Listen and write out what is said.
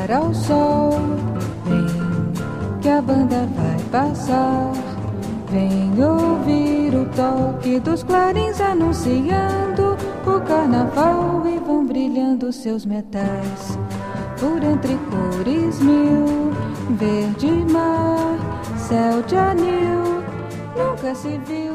brilhar ao sol. Vem, que a banda vai passar. Vem ouvir o toque dos clarins anunciando o carnaval, e vão brilhando seus metais por entre cores mil. Verde mar, céu de anil, nunca se viu